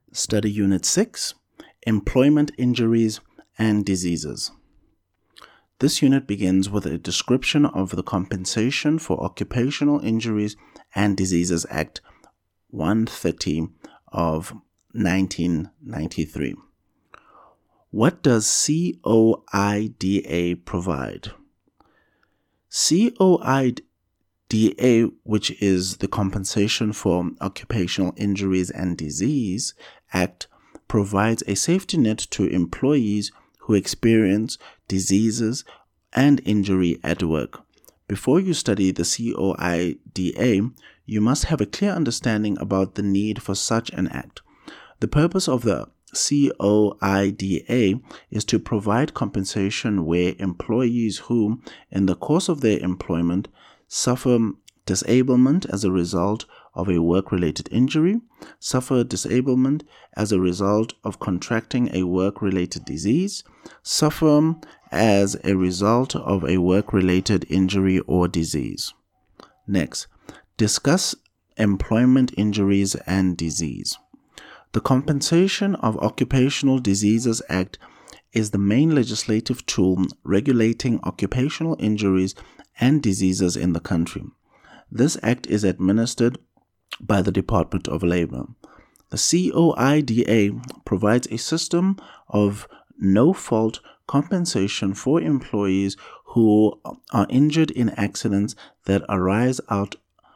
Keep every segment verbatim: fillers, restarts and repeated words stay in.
Study Unit six, Employment Injuries and Diseases. This unit begins with a description of the Compensation for Occupational Injuries and Diseases Act one thirty of nineteen ninety-three. What does C O I D A provide? C O I D A, which is the Compensation for Occupational Injuries and Disease Act, provides a safety net to employees who experience diseases and injury at work. Before you study the C O I D A, you must have a clear understanding about the need for such an act. The purpose of the C O I D A is to provide compensation where employees who, in the course of their employment, suffer disablement as a result of a work-related injury, suffer disablement as a result of contracting a work-related disease, suffer as a result of a work-related injury or disease. Next, discuss employment injuries and disease. The Compensation of Occupational Diseases Act is the main legislative tool regulating occupational injuries and diseases in the country. This act is administered by the Department of Labor. The C O I D A provides a system of no-fault compensation for employees who are injured in accidents that arise out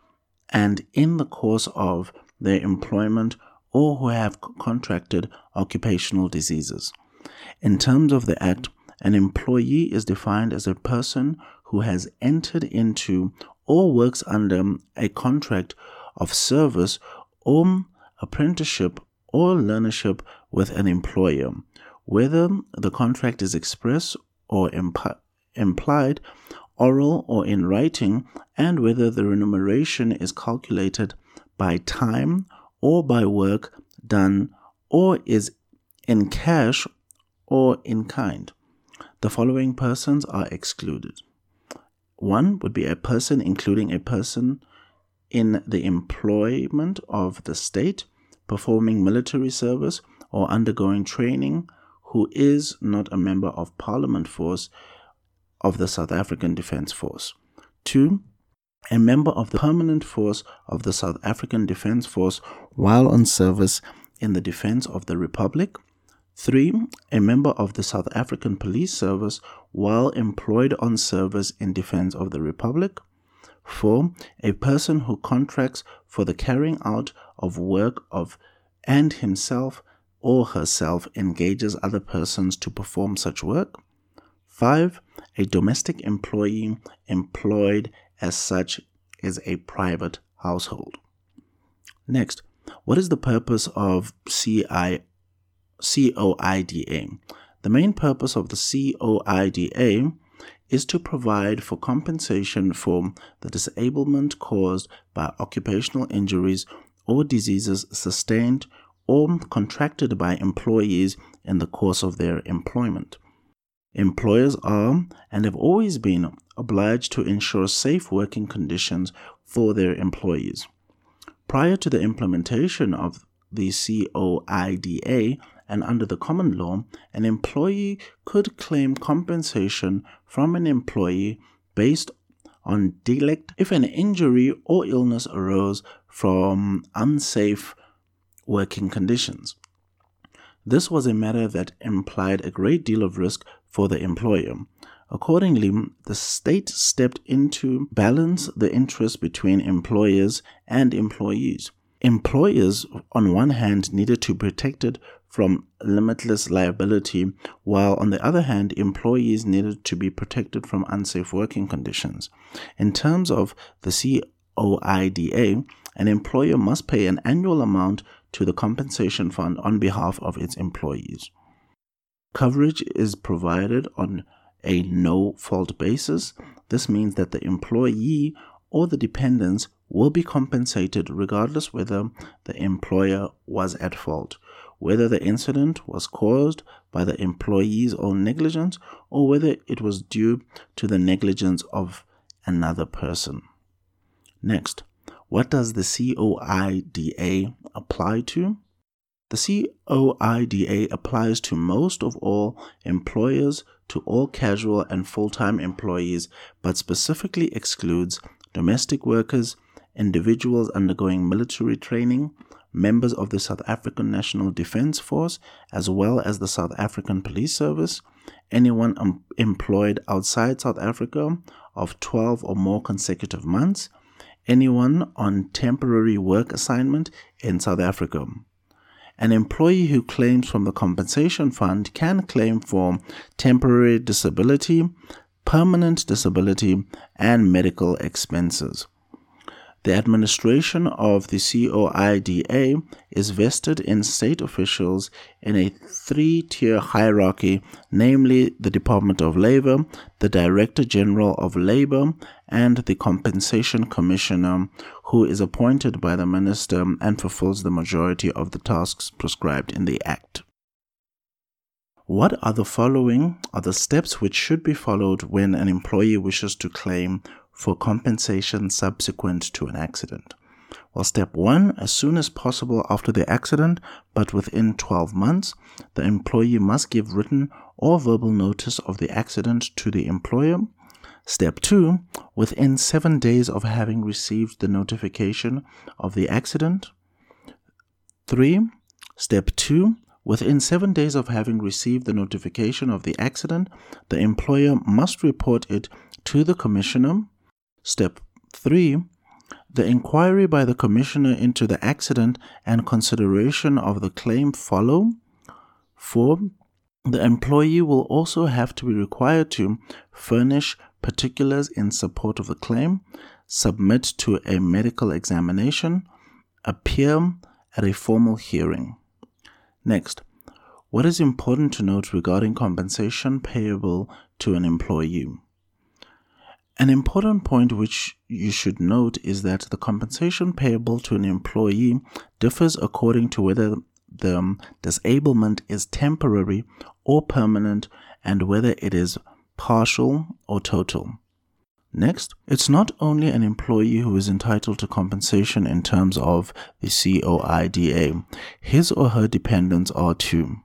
and in the course of their employment or who have contracted occupational diseases. In terms of the Act, an employee is defined as a person who has entered into or works under a contract of service or apprenticeship or learnership with an employer, whether the contract is express or imp- implied, oral or in writing, and whether the remuneration is calculated by time or by work done or is in cash or in kind. The following persons are excluded. One would be a person including a person in the employment of the state, performing military service or undergoing training, who is not a member of Parliament Force of the South African Defence Force. Two, a member of the permanent force of the South African Defence Force while on service in the defence of the Republic. Three, a member of the South African Police Service while employed on service in defense of the Republic. Four, a person who contracts for the carrying out of work of and himself or herself engages other persons to perform such work. Five, a domestic employee employed as such is a private household. Next, what is the purpose of C O I D A? The main purpose of the C O I D A is to provide for compensation for the disablement caused by occupational injuries or diseases sustained or contracted by employees in the course of their employment. Employers are and have always been obliged to ensure safe working conditions for their employees. Prior to the implementation of the C O I D A and under the common law, an employee could claim compensation from an employee based on neglect if an injury or illness arose from unsafe working conditions. This was a matter that implied a great deal of risk for the employer. Accordingly, the state stepped in to balance the interests between employers and employees. Employers, on one hand, needed to be protected from limitless liability, while on the other hand, employees needed to be protected from unsafe working conditions. In terms of the C O I D A, an employer must pay an annual amount to the compensation fund on behalf of its employees. Coverage is provided on a no-fault basis. This means that the employee or the dependents will be compensated regardless whether the employer was at fault, whether the incident was caused by the employee's own negligence or whether it was due to the negligence of another person. Next, what does the C O I D A apply to? The C O I D A applies to most of all employers, to all casual and full-time employees, but specifically excludes domestic workers, individuals undergoing military training, members of the South African National Defence Force, as well as the South African Police Service, anyone um, employed outside South Africa of twelve or more consecutive months, anyone on temporary work assignment in South Africa. An employee who claims from the compensation fund can claim for temporary disability, permanent disability, and medical expenses. The administration of the C O I D A is vested in state officials in a three-tier hierarchy, namely the Department of Labor, the Director General of Labor, and the Compensation Commissioner, who is appointed by the Minister and fulfills the majority of the tasks prescribed in the Act. What are the following are the steps which should be followed when an employee wishes to claim for compensation subsequent to an accident? Well, step one, as soon as possible after the accident, but within twelve months, the employee must give written or verbal notice of the accident to the employer. Step two, within seven days of having received the notification of the accident. Three, step two, within seven days of having received the notification of the accident, the employer must report it to the commissioner. Step three, the inquiry by the commissioner into the accident and consideration of the claim follow. Four, the employee will also have to be required to furnish particulars in support of the claim, submit to a medical examination, appear at a formal hearing. Next, what is important to note regarding compensation payable to an employee? An important point which you should note is that the compensation payable to an employee differs according to whether the disablement is temporary or permanent and whether it is partial or total. Next, it's not only an employee who is entitled to compensation in terms of the C O I D A. His or her dependents are too.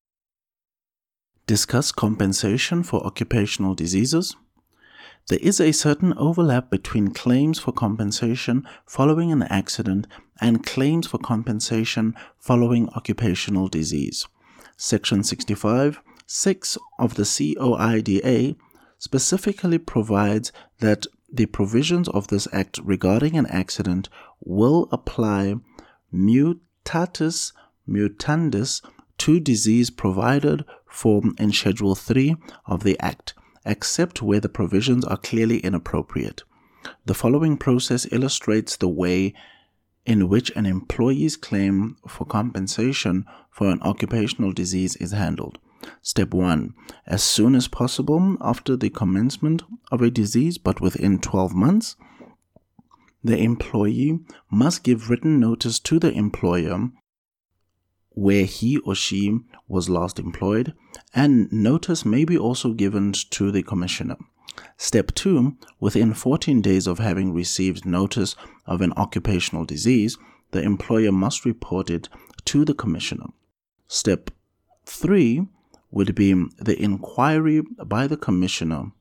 Discuss compensation for occupational diseases. There is a certain overlap between claims for compensation following an accident and claims for compensation following occupational disease. Section sixty-five, six of the C O I D A specifically provides that the provisions of this Act regarding an accident will apply mutatis mutandis to disease provided for in Schedule three of the Act, except where the provisions are clearly inappropriate. The following process illustrates the way in which an employee's claim for compensation for an occupational disease is handled. Step one. As soon as possible after the commencement of a disease, but within twelve months, the employee must give written notice to the employer where he or she was last employed, and notice may be also given to the commissioner. Step two, within fourteen days of having received notice of an occupational disease, the employer must report it to the commissioner. Step three would be the inquiry by the commissioner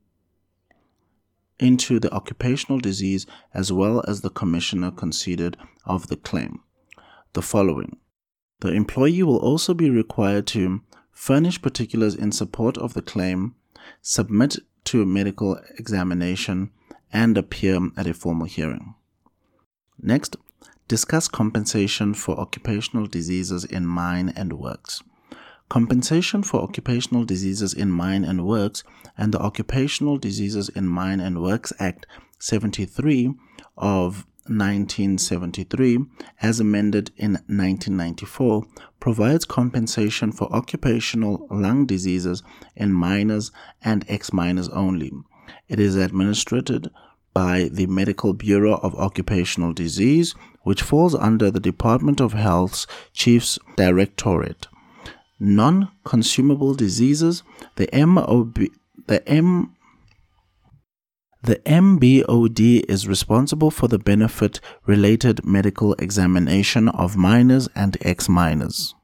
into the occupational disease as well as the commissioner considered of the claim. The following. The employee will also be required to furnish particulars in support of the claim, submit to a medical examination, and appear at a formal hearing. Next, discuss compensation for occupational diseases in mine and works. Compensation for occupational diseases in mine and works and the Occupational Diseases in Mine and Works Act seventy-three of nineteen seventy-three, as amended in nineteen ninety-four, provides compensation for occupational lung diseases in miners and ex-miners only. It is administered by the Medical Bureau of Occupational Disease, which falls under the Department of Health's Chief's Directorate. Non-consumable diseases, the M O B, the M The M B O D is responsible for the benefit-related medical examination of minors and ex-minors.